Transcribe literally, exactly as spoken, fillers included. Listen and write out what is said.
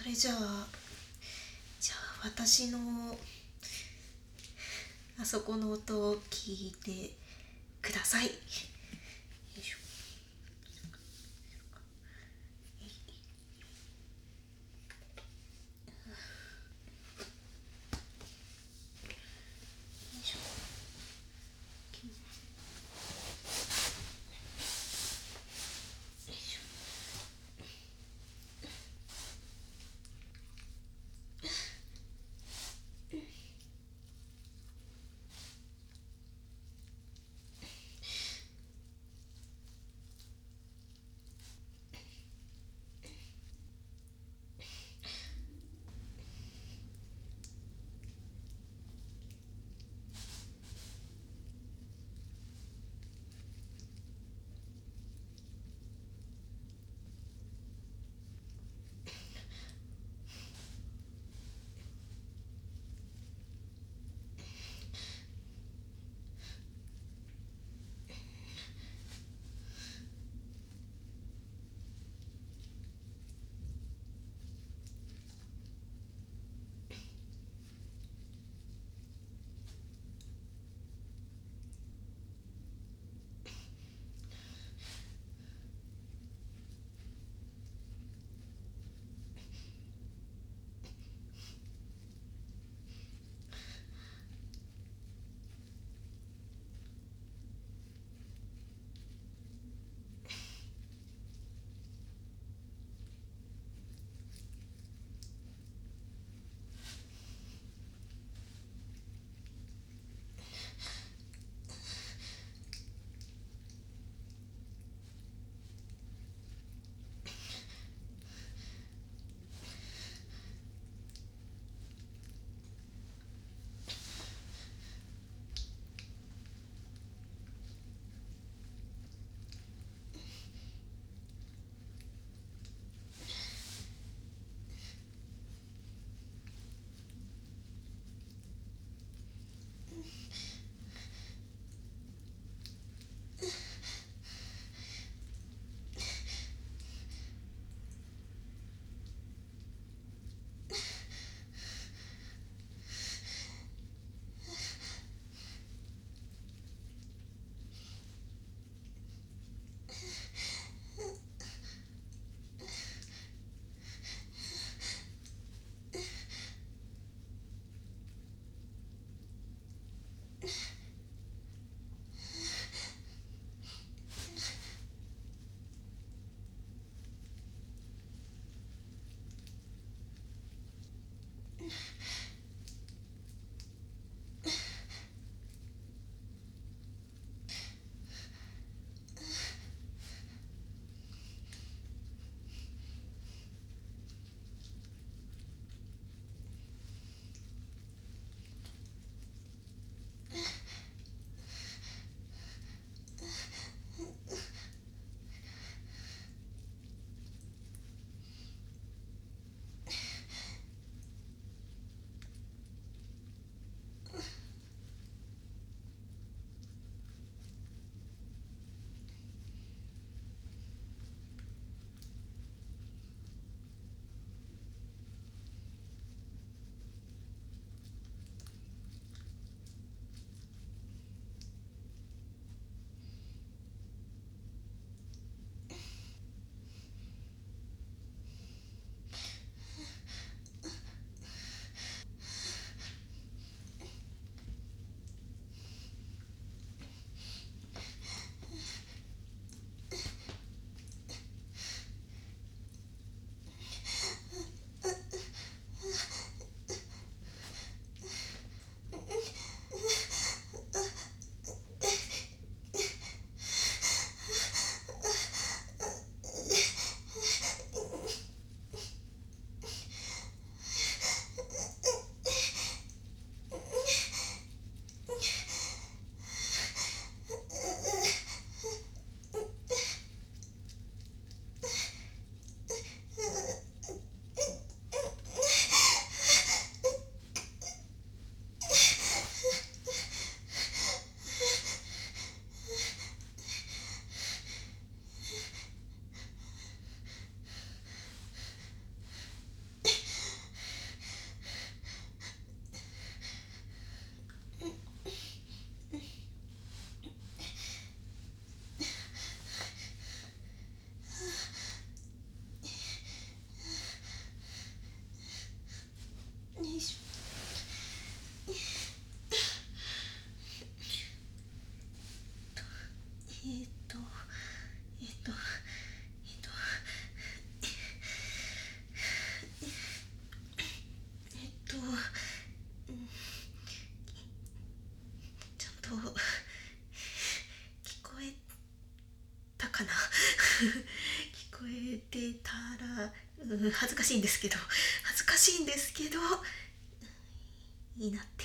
れじゃあじゃあ私のあそこの音を聞いてください。よいしょ。よいしょ。よいしょ。 聞こえてたら、うん、恥ずかしいんですけど恥ずかしいんですけどいいなって